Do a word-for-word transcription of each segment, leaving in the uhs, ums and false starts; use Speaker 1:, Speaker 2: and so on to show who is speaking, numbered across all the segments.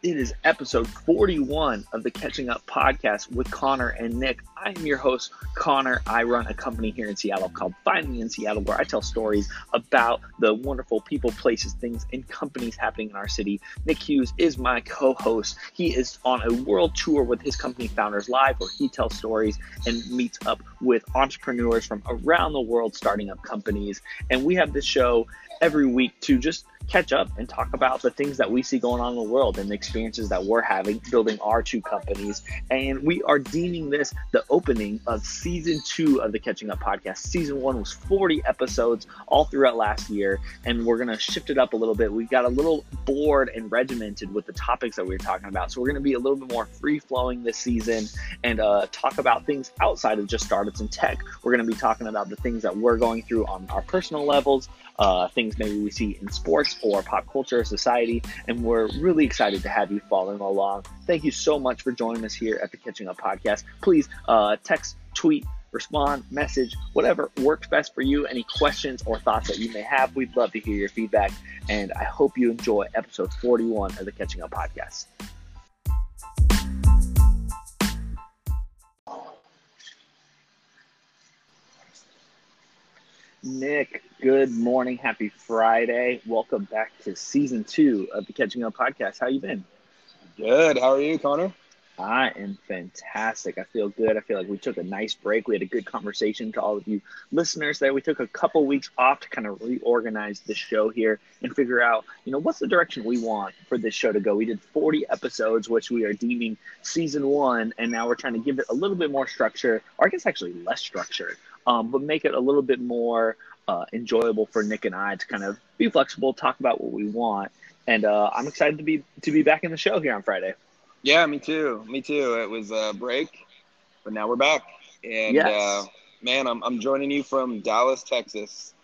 Speaker 1: It is episode forty-one of the Catching Up podcast with Connor and Nick. I'm your host, Connor. I run a company here in Seattle called Find Me in Seattle, where I tell stories about the wonderful people, places, things, and companies happening in our city. Nick Hughes is my co-host. He is on a world tour with his company, Founders Live, where he tells stories and meets up with entrepreneurs from around the world starting up companies. And we have this show every week to just catch up and talk about the things that we see going on in the world and the experiences that we're having building our two companies. And we are deeming this the opening of season two of the Catching Up podcast. Season one was forty episodes all throughout last year, and we're going to shift it up a little bit. We got a little bored and regimented with the topics that we were talking about. So we're going to be a little bit more free-flowing this season and uh, talk about things outside of just startups and tech. We're going to be talking about the things that we're going through on our personal levels, uh, things maybe we see in sports or pop culture or society, and we're really excited to have you following along. Thank you so much for joining us here at the Catching Up podcast. Please uh, text, tweet, respond, message, whatever works best for you. Any questions or thoughts that you may have, we'd love to hear your feedback, and I hope you enjoy episode forty-one of the Catching Up podcast. Nick, good morning. Happy Friday. Welcome back to season two of the Catching Up podcast. How you been?
Speaker 2: Good. How are you, Connor?
Speaker 1: I am fantastic. I feel good. I feel like we took a nice break. We had a good conversation to all of you listeners there. We took a couple weeks off to kind of reorganize the show here and figure out, you know, what's the direction we want for this show to go. We did forty episodes, which we are deeming season one, and now we're trying to give it a little bit more structure, or I guess actually less structure. Um, but make it a little bit more uh, enjoyable for Nick and I to kind of be flexible, talk about what we want. And uh, I'm excited to be to be back in the show here on Friday.
Speaker 2: Yeah, me too. Me too. It was a break, but now we're back. And
Speaker 1: yes.
Speaker 2: uh, man, I'm I'm joining you from Dallas, Texas.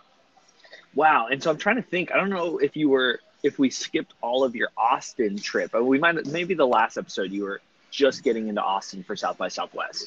Speaker 1: Wow. And so I'm trying to think. I don't know if you were if we skipped all of your Austin trip. We might maybe the last episode you were just getting into Austin for South by Southwest.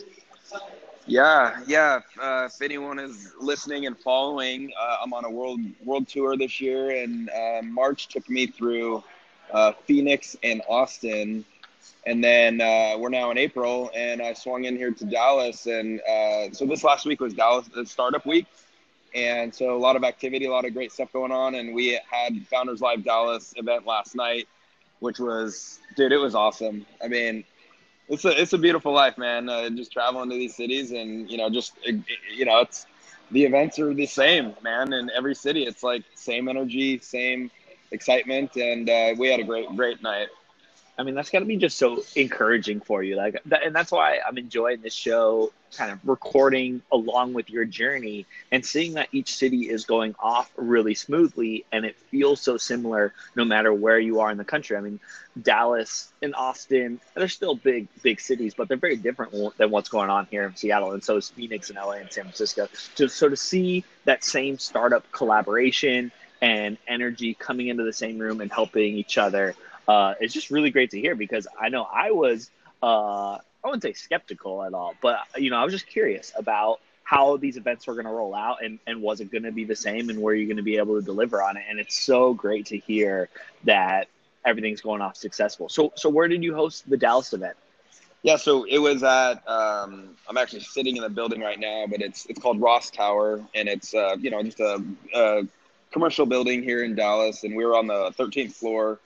Speaker 2: Yeah, yeah. Uh, if anyone is listening and following, uh, I'm on a world world tour this year, and uh, March took me through uh, Phoenix and Austin, and then uh, we're now in April, and I swung in here to Dallas, and uh, so this last week was Dallas the startup week, and so a lot of activity, a lot of great stuff going on, and we had Founders Live Dallas event last night, which was, dude, it was awesome. I mean. It's a it's a beautiful life, man. Uh, just traveling to these cities, and you know, just you know, it's the events are the same, man. In every city, it's like same energy, same excitement, and uh, we had a great great night.
Speaker 1: I mean, that's got to be just so encouraging for you. Like, that, and that's why I'm enjoying this show, kind of recording along with your journey and seeing that each city is going off really smoothly, and it feels so similar no matter where you are in the country. I mean, Dallas and Austin, they're still big, big cities, but they're very different than what's going on here in Seattle. And so is Phoenix and L A and San Francisco. Just so to see that same startup collaboration and energy coming into the same room and helping each other, Uh, it's just really great to hear, because I know I was, uh, I wouldn't say skeptical at all, but, you know, I was just curious about how these events were going to roll out, and, and was it going to be the same, and were you going to be able to deliver on it? And it's so great to hear that everything's going off successful. So, so where did you host the Dallas event?
Speaker 2: Yeah, so it was at, um, I'm actually sitting in the building right now, but it's it's called Ross Tower, and it's, uh, you know, just a, a commercial building here in Dallas, and we were on the thirteenth floor.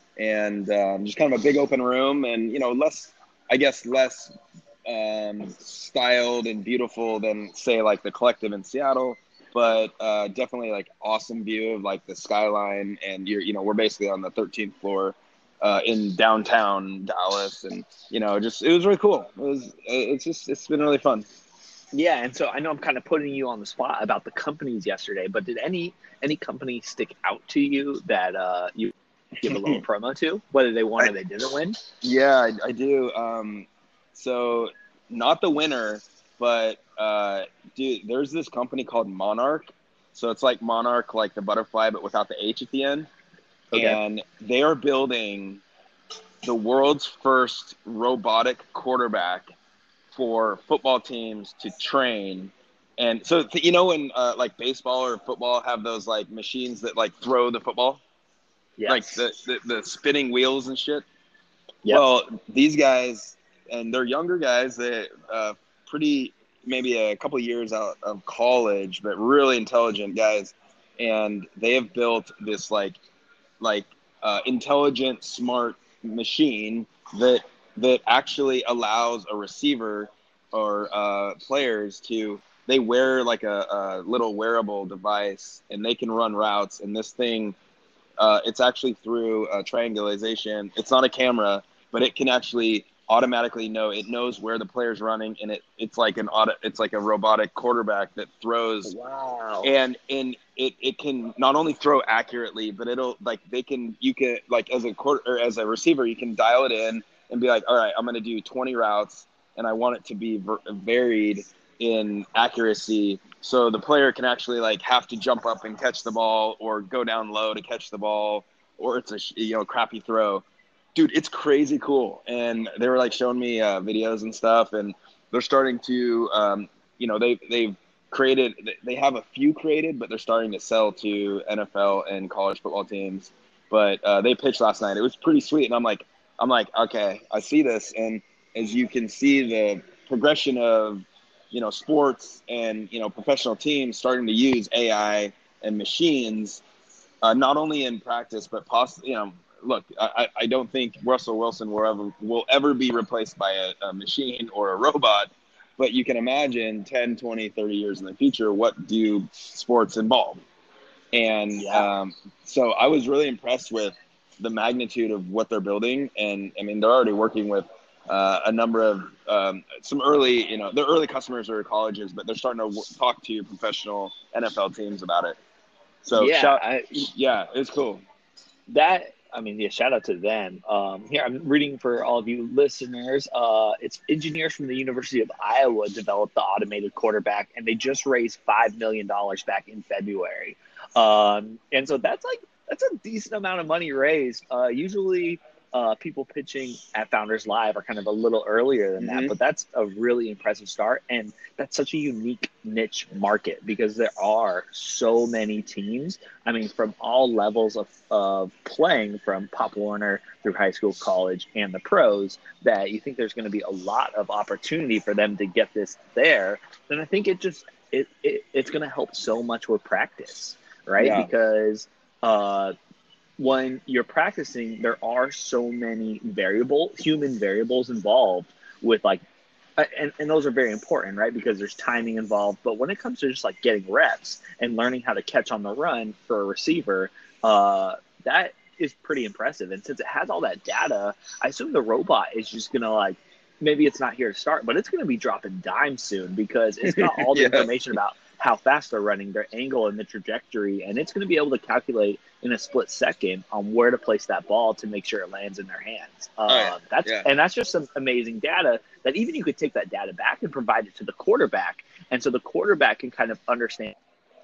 Speaker 2: And um, just kind of a big open room, and, you know, less, I guess, less um, styled and beautiful than, say, like the Collective in Seattle, but uh, definitely like awesome view of like the skyline. And you're, you know, we're basically on the thirteenth floor uh, in downtown Dallas, and you know, just it was really cool. It was, it's just, it's been really fun.
Speaker 1: Yeah, and so I know I'm kind of putting you on the spot about the companies yesterday, but did any any company stick out to you that uh, you give a little promo to, whether they won or they didn't win?
Speaker 2: Yeah, I, I do. Um, so not the winner, but uh, dude, there's this company called Monarch. So it's like Monarch, like the butterfly, but without the H at the end. Okay. And they are building the world's first robotic quarterback for football teams to train. And so, you know, when uh, like baseball or football have those like machines that like throw the football? Yes. Like the, the, the spinning wheels and shit.
Speaker 1: Yep.
Speaker 2: Well, these guys, and they're younger guys, they uh, pretty maybe a couple years out of college, but really intelligent guys, and they have built this like like uh, intelligent, smart machine that that actually allows a receiver or uh, players to they wear like a, a little wearable device and they can run routes. And this thing, uh, it's actually through uh, triangulation. It's not a camera, but it can actually automatically know. It knows where the player's running, and it it's like an auto. It's like a robotic quarterback that throws.
Speaker 1: Wow.
Speaker 2: And and it, it can not only throw accurately, but it'll like they can you can like as a quarter or as a receiver, you can dial it in and be like, all right, I'm going to do twenty routes, and I want it to be ver- varied in accuracy. So the player can actually like have to jump up and catch the ball, or go down low to catch the ball, or it's a you know crappy throw. Dude, it's crazy cool. And they were like showing me uh, videos and stuff, and they're starting to, um, you know, they they've created, they have a few created, but they're starting to sell to N F L and college football teams. But uh, they pitched last night. It was pretty sweet, and I'm like, I'm like, okay, I see this, and as you can see, the progression of you know sports and you know professional teams starting to use A I and machines, uh, not only in practice, but possibly, you know. Look, I, I don't think Russell Wilson will ever, will ever be replaced by a, a machine or a robot, but you can imagine ten, twenty, thirty years in the future, what do sports involve? And
Speaker 1: Yeah.
Speaker 2: um, so I was really impressed with the magnitude of what they're building. And I mean, they're already working with uh, a number of um, some early, you know, their early customers are colleges, but they're starting to w- talk to professional N F L teams about it. So
Speaker 1: Yeah.
Speaker 2: shout,
Speaker 1: I,
Speaker 2: yeah, it's cool.
Speaker 1: that I mean, yeah, shout out to them. Um, here, I'm reading for all of you listeners. Uh, it's engineers from the University of Iowa developed the automated quarterback, and they just raised five million dollars back in February. Um, and so that's like that's a decent amount of money raised. Uh, usually, uh, people pitching at Founders Live are kind of a little earlier than that,
Speaker 2: Mm-hmm.
Speaker 1: but that's a really impressive start, and that's such a unique niche market because there are so many teams. I mean, from all levels of, of playing, from Pop Warner through high school, college, and the pros, that you think there's going to be a lot of opportunity for them to get this there. Then I think it just it, it it's going to help so much with practice, right?
Speaker 2: Yeah.
Speaker 1: Because uh, when you're practicing, there are so many variable human variables involved with like uh, and, and those are very important, right? Because there's timing involved. But when it comes to just like getting reps and learning how to catch on the run for a receiver, uh, that is pretty impressive. And since it has all that data, I assume the robot is just going to like, maybe it's not here to start, but it's going to be dropping dimes soon because it's got all the
Speaker 2: Yeah.
Speaker 1: information about how fast they're running, their angle and the trajectory. And it's going to be able to calculate in a split second on where to place that ball to make sure it lands in their hands. Uh,
Speaker 2: Oh, yeah.
Speaker 1: That's
Speaker 2: Yeah.
Speaker 1: and that's just some amazing data that even you could take that data back and provide it to the quarterback, and so the quarterback can kind of understand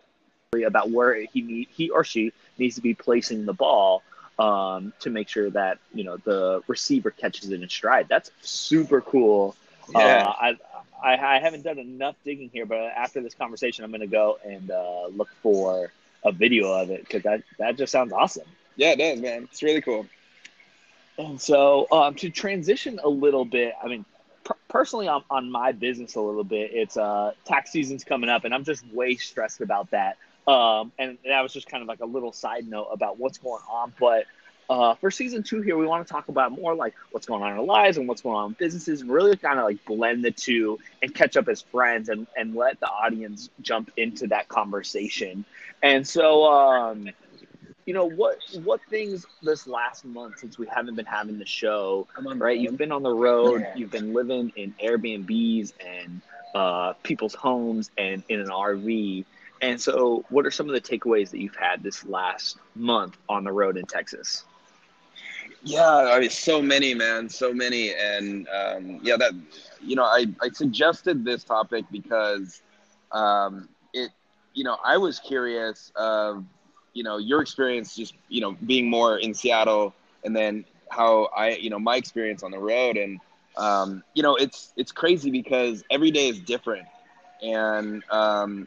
Speaker 1: about where he need, he or she needs to be placing the ball um, to make sure that you know the receiver catches it in stride. That's super cool.
Speaker 2: Yeah.
Speaker 1: Uh, I, I I haven't done enough digging here, but after this conversation, I'm going to go and uh, look for a video of it because that that just sounds awesome.
Speaker 2: Yeah, it does, man. It's really cool.
Speaker 1: And so um, to transition a little bit, I mean, per- personally on, on my business a little bit, it's uh, tax season's coming up, and I'm just way stressed about that. Um, and that was just kind of like a little side note about what's going on. But uh, for season two here, we want to talk about more like what's going on in our lives and what's going on in businesses, and really kind of like blend the two and catch up as friends and, and let the audience jump into that conversation. And so, um, you know, what what things this last month since we haven't been having the show, right? You've been on the road, you've been living in Airbnbs and uh, people's homes and in an R V. And so what are some of the takeaways that you've had this last month on the road in Texas?
Speaker 2: Yeah, I mean, so many, man, so many. And um, yeah, that, you know, I, I suggested this topic because um, it, you know, I was curious of, you know, your experience just, you know, being more in Seattle, and then how I, you know, my experience on the road. And, um, you know, it's, it's crazy because every day is different. And um,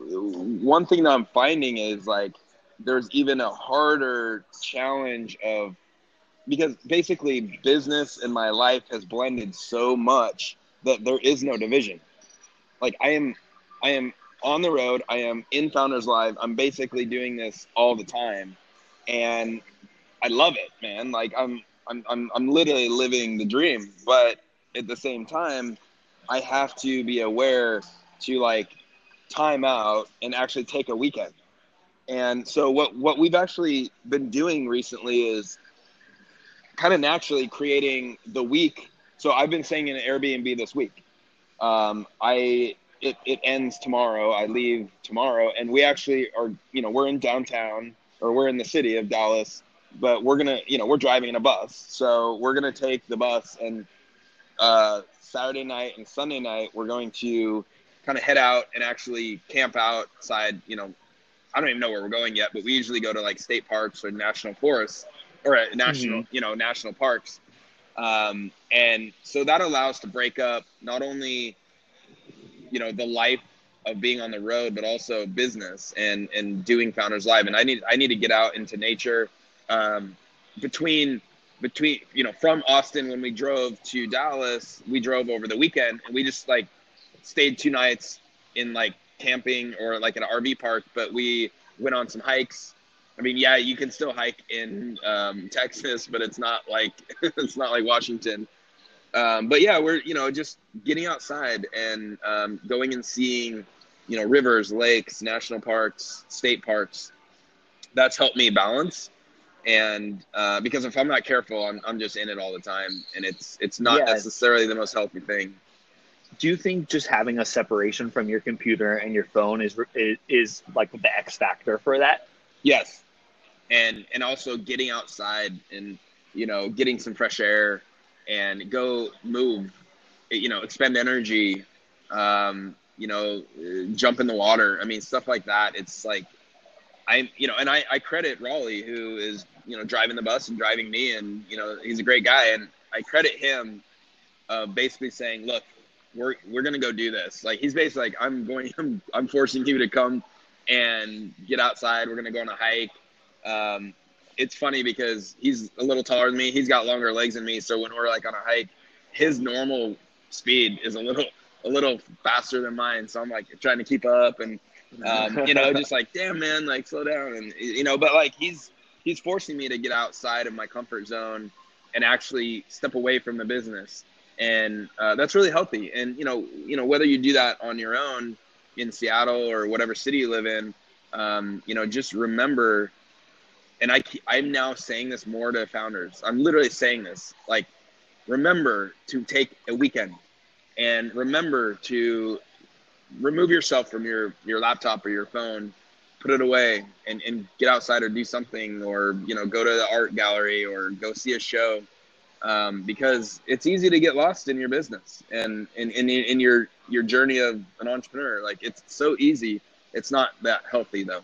Speaker 2: one thing that I'm finding is like, there's even a harder challenge of because basically business and my life has blended so much that there is no division. Like I am, I am on the road. I am in Founders Live. I'm basically doing this all the time, and I love it, man. Like I'm, I'm, I'm, I'm literally living the dream. But at the same time, I have to be aware to like time out and actually take a weekend. And so what, what we've actually been doing recently is kind of naturally creating the week. So I've been staying in an Airbnb this week. Um, I, it, it ends tomorrow. I leave tomorrow, and we actually are, you know, we're in downtown, or we're in the city of Dallas, but we're going to, you know, we're driving in a bus. So we're going to take the bus, and uh, Saturday night and Sunday night, we're going to kind of head out and actually camp outside. You know, I don't even know where we're going yet, but we usually go to like state parks or national forests, or uh, national, mm-hmm. you know, national parks. Um, and so that allows to break up not only, you know, the life of being on the road, but also business and, and doing Founders Live. And I need, I need to get out into nature, um, between, between, you know, from Austin, when we drove to Dallas, we drove over the weekend, and we just like stayed two nights in like camping or like an R V park, but we went on some hikes. I mean, yeah, you can still hike in um, Texas, but it's not like it's not like Washington. Um, but yeah, we're, you know, just getting outside and um, going and seeing, you know, rivers, lakes, national parks, state parks. That's helped me balance. And uh, because if I'm not careful, I'm I'm just in it all the time, and it's it's not yeah. necessarily the most healthy thing.
Speaker 1: Do you think just having a separation from your computer and your phone is is, is like the X factor for that?
Speaker 2: Yes. And, and also getting outside and, you know, getting some fresh air and go move, you know, expend energy, um, you know, jump in the water. I mean, stuff like that. It's like, I'm, you know, and I, I credit Raleigh, who is, you know, driving the bus and driving me, and, you know, he's a great guy. And I credit him uh, basically saying, look, we're, we're going to go do this. Like, he's basically like, I'm going, I'm, I'm forcing you to come and get outside. We're going to go on a hike. Um, it's funny because he's a little taller than me. He's got longer legs than me. So when we're like on a hike, his normal speed is a little, a little faster than mine. So I'm like trying to keep up, and, um, you know, just like, damn, man, like slow down. And, you know, but like, he's, he's forcing me to get outside of my comfort zone and actually step away from the business. And, uh, that's really healthy. And, you know, you know, whether you do that on your own in Seattle or whatever city you live in, um, you know, just remember. And I, I'm now saying this more to founders. I'm literally saying this, like, remember to take a weekend, and remember to remove yourself from your, your laptop or your phone, put it away, and, and get outside or do something, or, you know, go to the art gallery or go see a show. Um, because it's easy to get lost in your business and in, in, in your, your journey of an entrepreneur. Like, it's so easy. It's not that healthy though.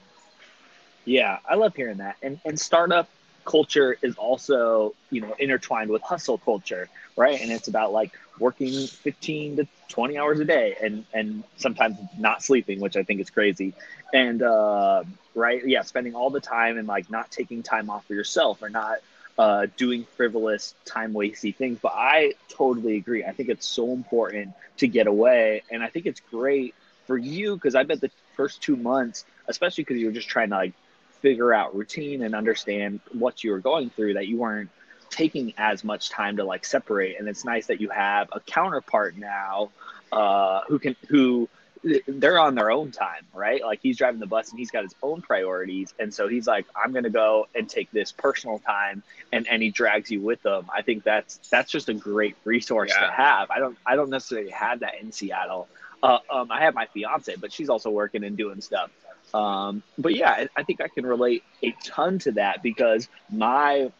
Speaker 1: Yeah, I love hearing that. And and startup culture is also, you know, intertwined with hustle culture, right? And it's about like working fifteen to twenty hours a day, and, and sometimes not sleeping, which I think is crazy. And, uh, right, yeah, spending all the time and like not taking time off for yourself, or not uh, doing frivolous, time-wasty things. But I totally agree. I think it's so important to get away. And I think it's great for you, because I bet the first two months, especially because you were just trying to like figure out routine and understand what you were going through, that you weren't taking as much time to like separate. And it's nice that you have a counterpart now uh, who can, who they're on their own time, right? Like, he's driving the bus and he's got his own priorities. And so he's like, I'm going to go and take this personal time, and, and he drags you with him. I think that's, that's just a great resource yeah. to have. I don't, I don't necessarily have that in Seattle. Uh, um, I have my fiance, but she's also working and doing stuff. Um, but yeah, I, I think I can relate a ton to that, because my,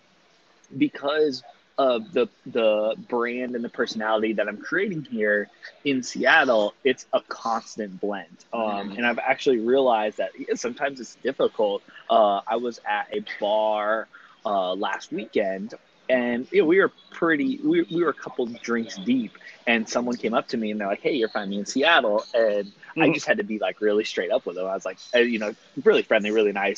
Speaker 1: because of the, the brand and the personality that I'm creating here in Seattle, it's a constant blend. Um, and I've actually realized that yeah, sometimes it's difficult. Uh, I was at a bar, uh, last weekend, and you know, we were pretty, we, we were a couple drinks deep, and someone came up to me and they're like, hey, you're finding in Seattle. And mm-hmm. I just had to be like really straight up with them. I was like, you know, really friendly, really nice.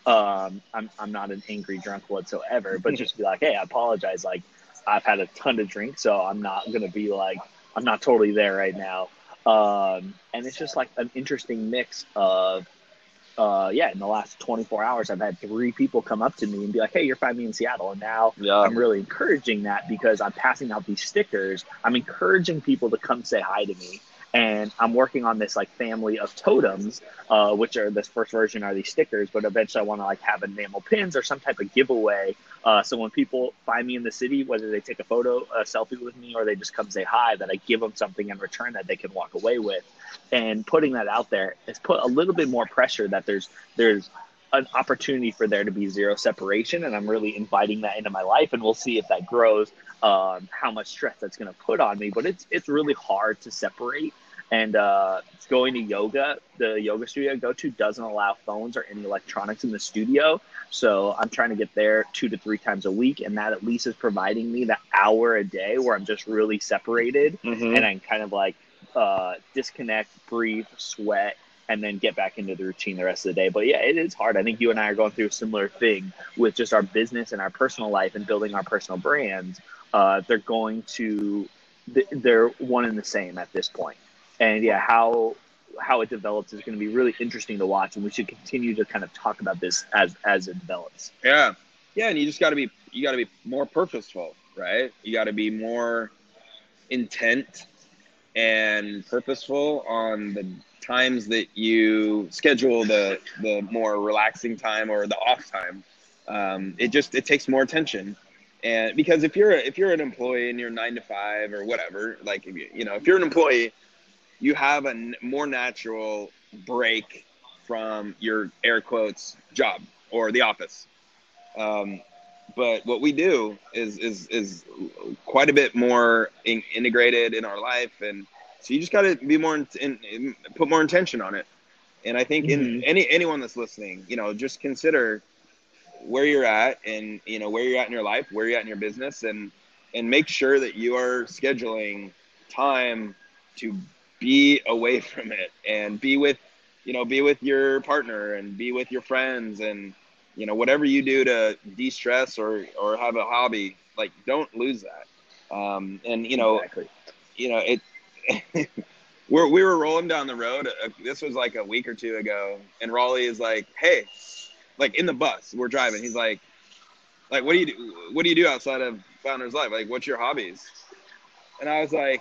Speaker 1: Um, I'm, I'm not an angry drunk whatsoever, but just be like, hey, I apologize. Like, I've had a ton of drinks, so I'm not going to be like, I'm not totally there right now. Um, and it's just like an interesting mix of, uh, yeah, in the last twenty-four hours, I've had three people come up to me and be like, hey, you're Find Me in Seattle. And now
Speaker 2: Yeah.
Speaker 1: I'm really encouraging that because I'm passing out these stickers. I'm encouraging people to come say hi to me. And I'm working on this like family of totems, uh, which are this first version are these stickers, but eventually I want to like have enamel pins or some type of giveaway. Uh, so when people find me in the city, whether they take a photo, a selfie with me, or they just come say hi, that I give them something in return that they can walk away with. And putting that out there has put a little bit more pressure that there's there's an opportunity for there to be zero separation, and I'm really inviting that into my life, and we'll see if that grows, um, how much stress that's going to put on me. But it's it's really hard to separate. And uh, going to yoga, the yoga studio I go to doesn't allow phones or any electronics in the studio. So I'm trying to get there two to three times a week, and that at least is providing me the hour a day where I'm just really separated,
Speaker 2: Mm-hmm.
Speaker 1: and I can kind of like uh, disconnect, breathe, sweat, and then get back into the routine the rest of the day. But yeah, it is hard. I think you and I are going through a similar thing with just our business and our personal life and building our personal brands. Uh, they're going to, they're one and the same at this point. And yeah, how how it develops is going to be really interesting to watch, and we should continue to kind of talk about this as as it develops.
Speaker 2: Yeah, yeah, and you just got to be you got to be more purposeful, right? You got to be more intent and purposeful on the times that you schedule the the more relaxing time or the off time. Um, it just it takes more attention, and because if you're if you're an employee and you're nine to five or whatever, like if you, you know if you're an employee, you have a n- more natural break from your air quotes job or the office. Um, but what we do is is is quite a bit more in, integrated in our life, and so you just got to be more in, in, in, put more intention on it. And I think
Speaker 1: Mm-hmm.
Speaker 2: in any anyone that's listening, you know, just consider where you're at, and you know where you're at in your life, where you're at in your business, and and make sure that you are scheduling time to be away from it and be with, you know, be with your partner and be with your friends, and, you know, whatever you do to de-stress or, or have a hobby, like, don't lose that. Um, and, you know,
Speaker 1: Exactly.
Speaker 2: you know, it, we're, we were rolling down the road. Uh, this was like a week or two ago. And Raleigh is like, hey, like in the bus, we're driving. He's like, like, what do you do? What do you do outside of Founder's Life? Like, what's your hobbies? And I was like,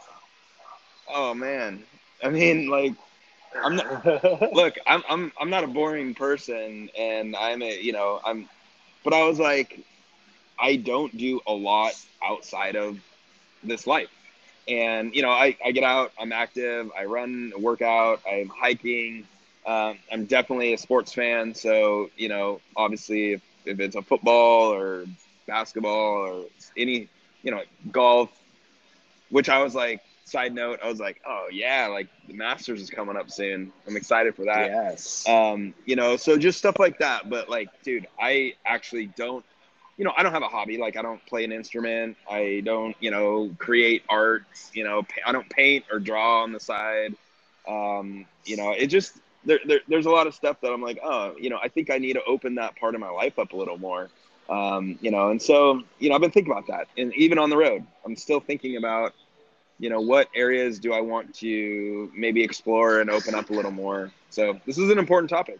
Speaker 2: oh man, I mean, like, I'm not, look, I'm, I'm, I'm not a boring person, and I'm a, you know, I'm, but I was like, I don't do a lot outside of this life. And, you know, I, I get out, I'm active, I run, work out, I'm hiking. Um, I'm definitely a sports fan. So, you know, obviously if, if it's a football or basketball or any, you know, golf, which I was like, side note, I was like, oh yeah, like the Masters is coming up soon. I'm excited for that.
Speaker 1: Yes.
Speaker 2: Um, you know, so just stuff like that. But like, dude, I actually don't, you know, I don't have a hobby. Like I don't play an instrument. I don't, you know, create art, you know, I don't paint or draw on the side. Um, you know, it just, there, there, there's a lot of stuff that I'm like, oh, you know, I think I need to open that part of my life up a little more. Um, you know, and so, you know, I've been thinking about that, and even on the road, I'm still thinking about, you know, what areas do I want to maybe explore and open up a little more? So this is an important topic.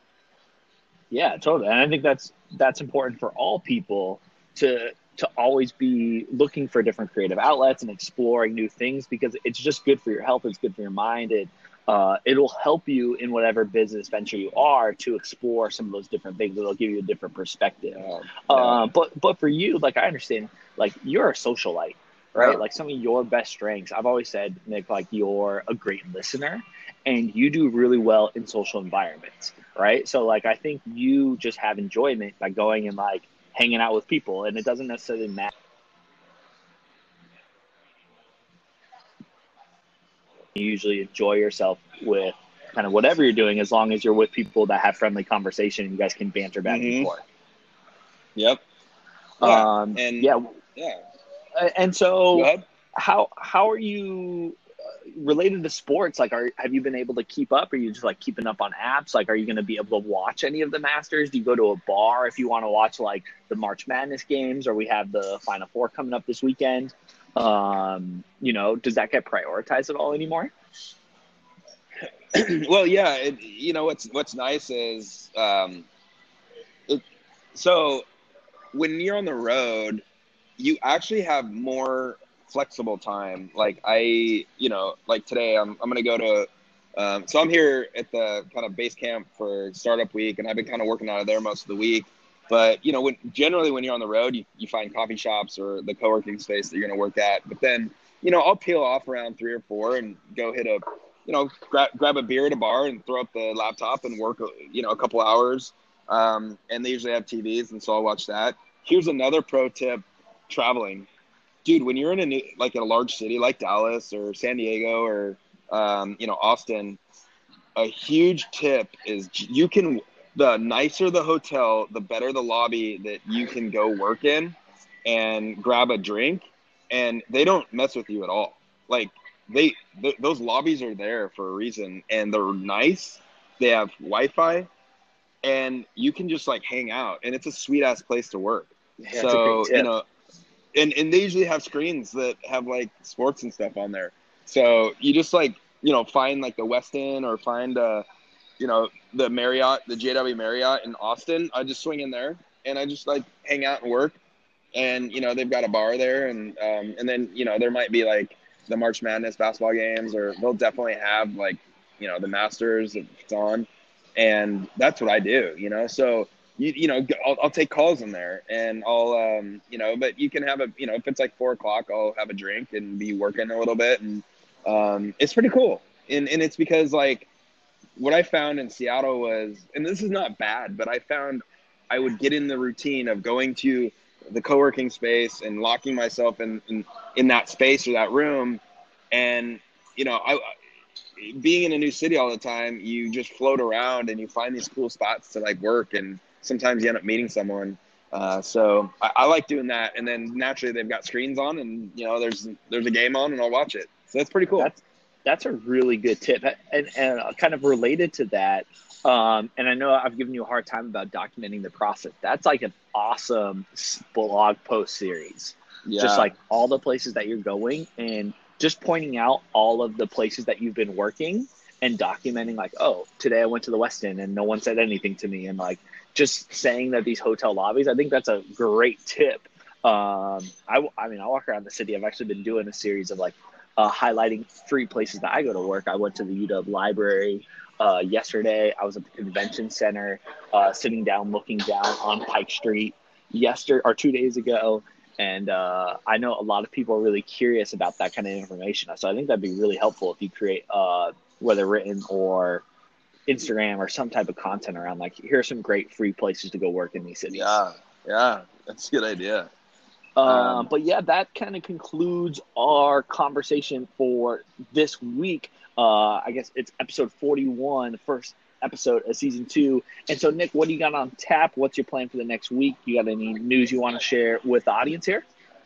Speaker 1: Yeah, totally. And I think that's that's important for all people to to always be looking for different creative outlets and exploring new things, because it's just good for your health. It's good for your mind. It uh, it'll help you in whatever business venture you are to explore some of those different things. It'll give you a different perspective.
Speaker 2: Yeah,
Speaker 1: Uh,
Speaker 2: yeah.
Speaker 1: but but for you, like I understand, like you're a socialite, right?
Speaker 2: Yeah.
Speaker 1: Like some of your best strengths. I've always said, Nick, like you're a great listener, and you do really well in social environments, right? So like I think you just have enjoyment by going and like hanging out with people, and it doesn't necessarily matter. You usually enjoy yourself with kind of whatever you're doing, as long as you're with people that have friendly conversation and you guys can banter back
Speaker 2: Mm-hmm.
Speaker 1: and forth.
Speaker 2: Yep. Yeah.
Speaker 1: Um,
Speaker 2: and
Speaker 1: yeah.
Speaker 2: yeah.
Speaker 1: And
Speaker 2: Go
Speaker 1: so
Speaker 2: ahead.
Speaker 1: how how are you related to sports, like, are have you been able to keep up? Are you just like keeping up on apps? Like, are you going to be able to watch any of the Masters? Do you go to a bar if you want to watch like the March Madness games, or we have the Final Four coming up this weekend? Um, you know, does that get prioritized at all anymore?
Speaker 2: Well, yeah, it, you know, what's, what's nice is, um, it, so when you're on the road, you actually have more flexible time. Like I, you know, like today I'm, I'm going to go to, um, so I'm here at the kind of base camp for startup week, and I've been kind of working out of there most of the week. But, you know, when generally when you're on the road, you, you find coffee shops or the co-working space that you're going to work at. But then, you know, I'll peel off around three or four and go hit a, you know, grab, grab a beer at a bar and throw up the laptop and work, you know, a couple hours. Um, and they usually have T Vs, and so I'll watch that. Here's another pro tip, traveling. Dude, when you're in a new, like in a large city like Dallas or San Diego or, um, you know, Austin, a huge tip is you can, the nicer the hotel, the better the lobby that you can go work in and grab a drink, and they don't mess with you at all. Like they, th- those lobbies are there for a reason, and they're nice. They have Wi-Fi, and you can just like hang out, and it's a sweet ass place to work.
Speaker 1: Yeah,
Speaker 2: So, you know, and, and they usually have screens that have like sports and stuff on there. So you just like, you know, find like the Westin or find, uh, you know, the Marriott, the J W Marriott in Austin. I just swing in there and I just like hang out and work. And, you know, they've got a bar there. And, um, and then, you know, there might be like the March Madness basketball games, or they'll definitely have like, you know, the Masters if it's on. And that's what I do, you know? So, you, you know, I'll, I'll take calls in there, and I'll, um, you know, but you can have a, you know, if it's like four o'clock, I'll have a drink and be working a little bit. And, um, it's pretty cool. And, and it's because like what I found in Seattle was, and this is not bad, but I found I would get in the routine of going to the co-working space and locking myself in, in, in that space or that room. And, you know, I, being in a new city all the time, you just float around and you find these cool spots to like work, and sometimes you end up meeting someone. Uh, so I, I like doing that. And then naturally they've got screens on, and you know, there's, there's a game on, and I'll watch it. So that's pretty cool.
Speaker 1: That's, that's a really good tip. And, and kind of related to that. Um, and I know I've given you a hard time about documenting the process. That's like an awesome blog post series. Yeah. Just like all the places that you're going, and just pointing out all of the places that you've been working and documenting like, oh, today I went to the Westin and no one said anything to me. And like, just saying that these hotel lobbies, I think that's a great tip. Um, I, I mean, I walk around the city. I've actually been doing a series of like uh, highlighting free places that I go to work. I went to the U W library uh, yesterday. I was at the convention center, uh, sitting down, looking down on Pike Street yesterday or two days ago. And uh, I know a lot of people are really curious about that kind of information. So I think that'd be really helpful if you create, uh, whether written or Instagram or some type of content around like, here are some great free places to go work in these cities.
Speaker 2: Yeah, yeah, that's a good idea.
Speaker 1: Um, um, but yeah, that kind of concludes our conversation for this week. Uh, I guess it's episode forty-one, the first episode of season two. And so, Nick, what do you got on tap? What's your plan for the next week? You got any news you want to share with the audience here?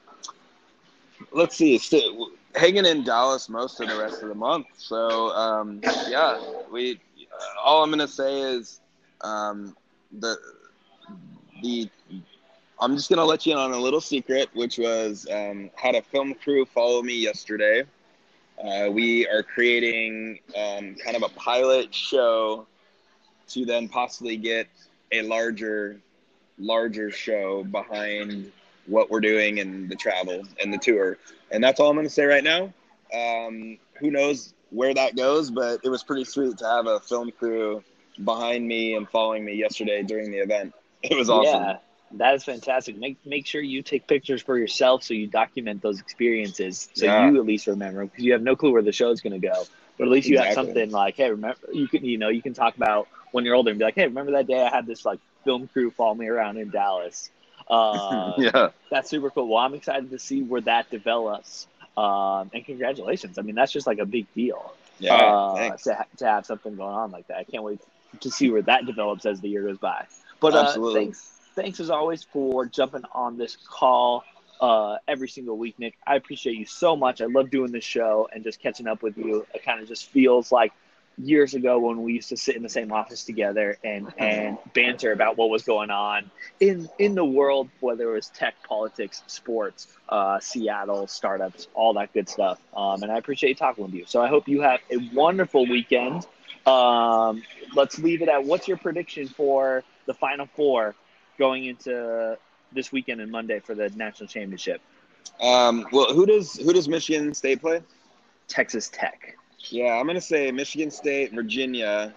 Speaker 2: Let's see. Still hanging in Dallas most of the rest of the month. So, um, yeah, we. Uh, all I'm gonna say is um, the the. I'm just gonna let you in on a little secret, which was um, had a film crew follow me yesterday. Uh, we are creating um, kind of a pilot show to then possibly get a larger, larger show behind what we're doing and the travel and the tour. And that's all I'm going to say right now. Um, who knows where that goes, but it was pretty sweet to have a film crew behind me and following me yesterday during the event. It was awesome.
Speaker 1: Yeah, that is fantastic. Make make sure you take pictures for yourself so you document those experiences, so yeah. you at least remember, because you have no clue where the show is going to go. But at least you exactly. have something like, hey, remember, you can, you know, you can talk about when you're older and be like, hey, remember that day I had this like film crew follow me around in Dallas? Uh,
Speaker 2: yeah,
Speaker 1: that's super cool. Well, I'm excited to see where that develops. Um, and congratulations. I mean, that's just like a big deal.
Speaker 2: Yeah,
Speaker 1: uh, to, ha- to have something going on like that. I can't wait to see where that develops as the year goes by. But uh, thanks, thanks as always for jumping on this call. uh, every single week, Nick. I appreciate you so much. I love doing this show and just catching up with you. It kind of just feels like years ago when we used to sit in the same office together and, and banter about what was going on in, in the world, whether it was tech, politics, sports, uh, Seattle, startups, all that good stuff. Um, and I appreciate talking with you. So I hope you have a wonderful weekend. Um, let's leave it at, what's your prediction for the Final Four going into this weekend and Monday for the national championship?
Speaker 2: Um, well, who does who does Michigan State play?
Speaker 1: Texas Tech.
Speaker 2: Yeah, I'm going to say Michigan State, Virginia,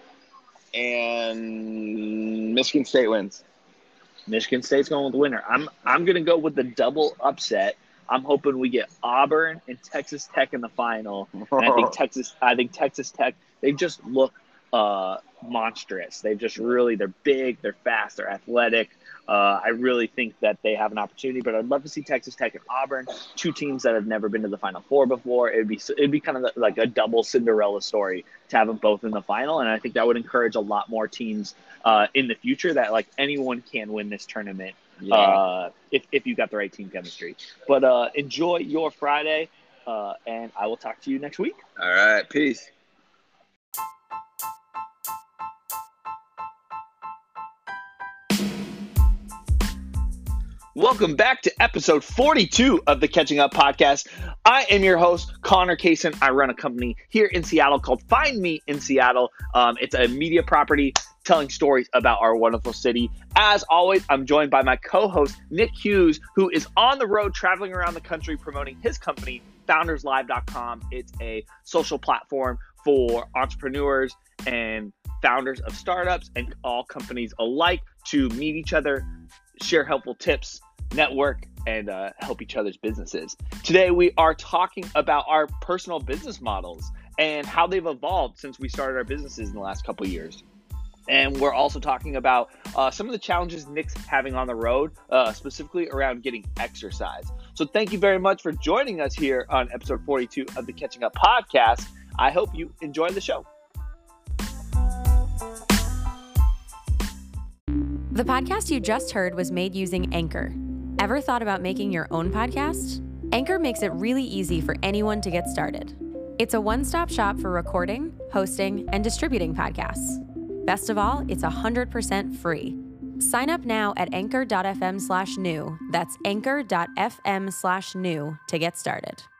Speaker 2: and Michigan State wins.
Speaker 1: Michigan State's going with the winner. I'm I'm going to go with the double upset. I'm hoping we get Auburn and Texas Tech in the final. And I think Texas I think Texas Tech, they just look uh, monstrous. They just really, they're big, they're fast, they're athletic. Uh, I really think that they have an opportunity, but I'd love to see Texas Tech and Auburn, two teams that have never been to the Final Four before. It'd be it'd be kind of like a double Cinderella story to have them both in the final, and I think that would encourage a lot more teams uh, in the future that like anyone can win this tournament
Speaker 2: Yeah.
Speaker 1: uh, if if you got the right team chemistry. But uh, enjoy your Friday, uh, and I will talk to you next week.
Speaker 2: All right, peace.
Speaker 1: Welcome back to episode forty-two of the Catching Up Podcast. I am your host, Connor Kaysen. I run a company here in Seattle called Find Me in Seattle. Um, it's a media property telling stories about our wonderful city. As always, I'm joined by my co-host, Nick Hughes, who is on the road traveling around the country promoting his company, founders live dot com. It's a social platform for entrepreneurs and founders of startups and all companies alike to meet each other, share helpful tips, network, and uh, help each other's businesses. Today, we are talking about our personal business models and how they've evolved since we started our businesses in the last couple of years. And we're also talking about uh, some of the challenges Nick's having on the road, uh, specifically around getting exercise. So thank you very much for joining us here on episode forty-two of the Catching Up Podcast. I hope you enjoy the show.
Speaker 3: The podcast you just heard was made using Anchor. Ever thought about making your own podcast? Anchor makes it really easy for anyone to get started. It's a one-stop shop for recording, hosting, and distributing podcasts. Best of all, it's one hundred percent free. Sign up now at anchor dot f m slash new. That's anchor dot f m slash new to get started.